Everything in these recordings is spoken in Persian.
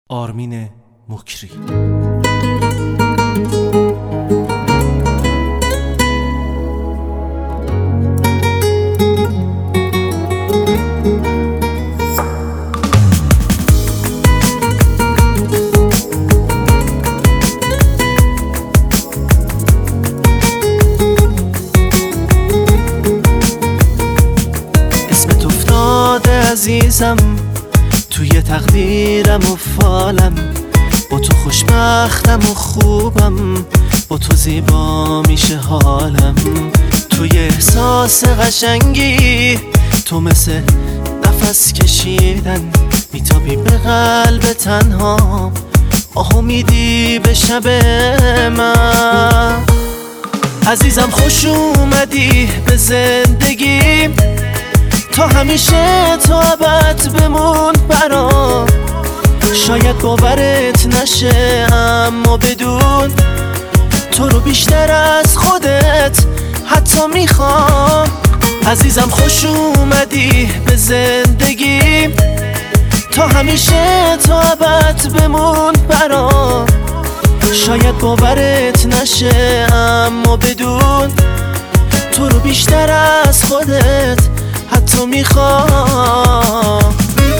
آرمین مکری. اسمت افتاده عزیزم توی تقدیرم و فالم، با تو خوشبختم و خوبم، با تو زیبا میشه حالم. توی احساس قشنگی، تو مثل نفس کشیدن، میتابی به قلب تنها، آهو میدی به شب من. عزیزم خوش اومدی به زندگیم، تا همیشه تا ابد بمون برام. شاید باورت نشه اما بدون تو رو بیشتر از خودت حتی میخوام. عزیزم خوش اومدی به زندگیم، تا همیشه تا ابد بمون برام. شاید باورت نشه اما بدون تو رو بیشتر از خودت حتی میخوام.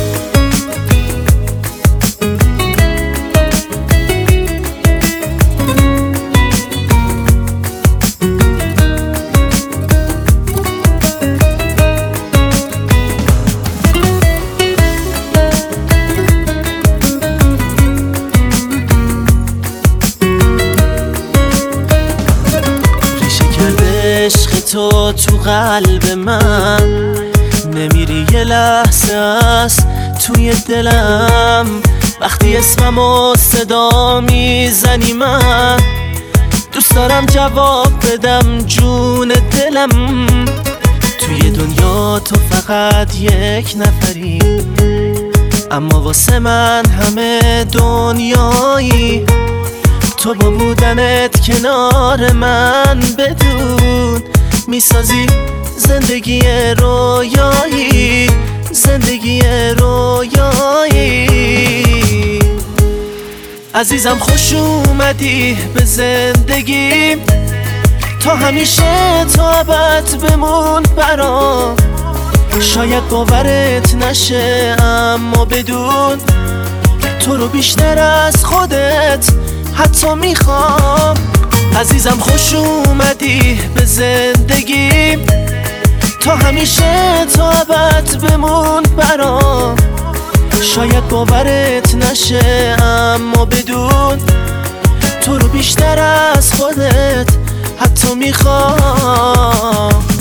ریشه کرده عشق تو قلب من، نمیری یه لحظه است توی دلم. وقتی اسممو صدا میزنی من دوست دارم جواب بدم جون دلم. توی دنیا تو فقط یک نفری، اما واسه من همه دنیایی. تو با بودنت کنار من بدون میسازی زندگی رویایی، زندگی رویایی. عزیزم خوش اومدی به زندگیم، تا همیشه تا ابد بمون برام. شاید باورت نشه اما بدون تو رو بیشتر از خودت حتی میخوام. عزیزم خوش اومدی به زندگیم، تا همیشه تا ابد بمون برام. شاید باورت نشه اما بدون تو رو بیشتر از خودت حتی میخوام.